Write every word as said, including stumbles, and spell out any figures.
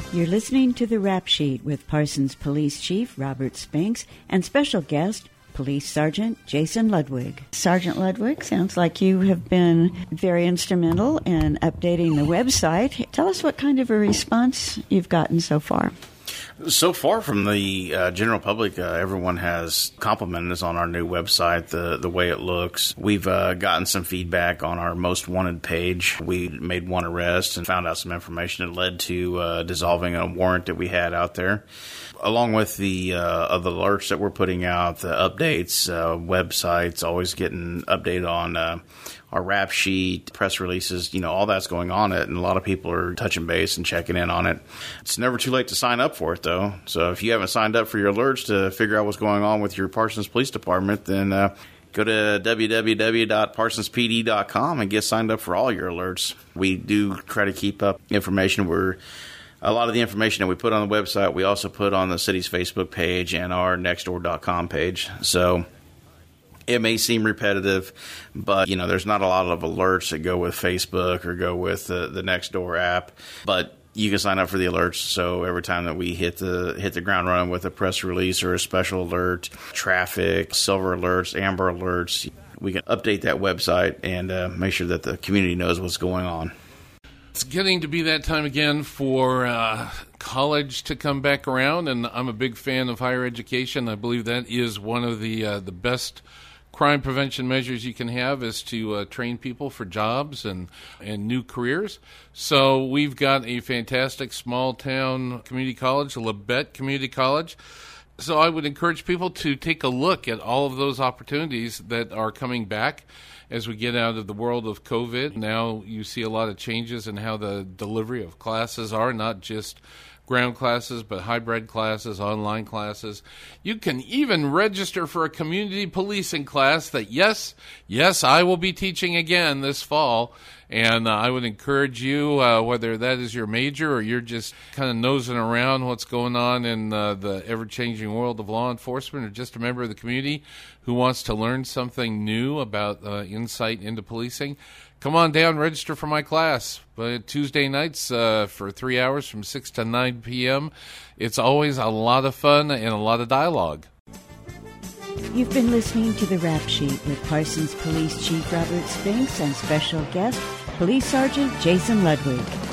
You're listening to The Rap Sheet with Parsons Police Chief Robert Spinks and special guest, Police Sergeant Jason Ludwig. Sergeant Ludwig, sounds like you have been very instrumental in updating the website. Tell us what kind of a response you've gotten so far. So far from the uh, general public, uh, everyone has complimented us on our new website, the the way it looks. We've uh, gotten some feedback on our most wanted page. We made one arrest and found out some information that led to uh, dissolving a warrant that we had out there. Along with the uh, of the alerts that we're putting out, the updates, uh, websites, always getting updated on uh, our rap sheet, press releases, you know, all that's going on it, and a lot of people are touching base and checking in on it. It's never too late to sign up for it, though. So if you haven't signed up for your alerts to figure out what's going on with your Parsons Police Department, then uh, go to w w w dot parsons p d dot com and get signed up for all your alerts. We do try to keep up information. We're A lot of the information that we put on the website, we also put on the city's Facebook page and our nextdoor dot com page. So it may seem repetitive, but, you know, there's not a lot of alerts that go with Facebook or go with the, the Nextdoor app. But you can sign up for the alerts, so every time that we hit the hit the ground running with a press release or a special alert, traffic, silver alerts, amber alerts, we can update that website and uh, make sure that the community knows what's going on. It's getting to be that time again for uh, college to come back around, and I'm a big fan of higher education. I believe that is one of the uh, the best crime prevention measures you can have, is to uh, train people for jobs and, and new careers. So we've got a fantastic small-town community college, Labette Community College. So I would encourage people to take a look at all of those opportunities that are coming back as we get out of the world of COVID. Now you see a lot of changes in how the delivery of classes are, not just ground classes, but hybrid classes, online classes. You can even register for a community policing class that, yes, yes, I will be teaching again this fall. And uh, I would encourage you, uh, whether that is your major or you're just kind of nosing around what's going on in uh, the ever-changing world of law enforcement, or just a member of the community who wants to learn something new about uh, insight into policing, come on down, register for my class. But Tuesday nights uh, for three hours from six to nine p.m. It's always a lot of fun and a lot of dialogue. You've been listening to The Rap Sheet with Parsons Police Chief Robert Spinks and special guest, Police Sergeant Jason Ludwig.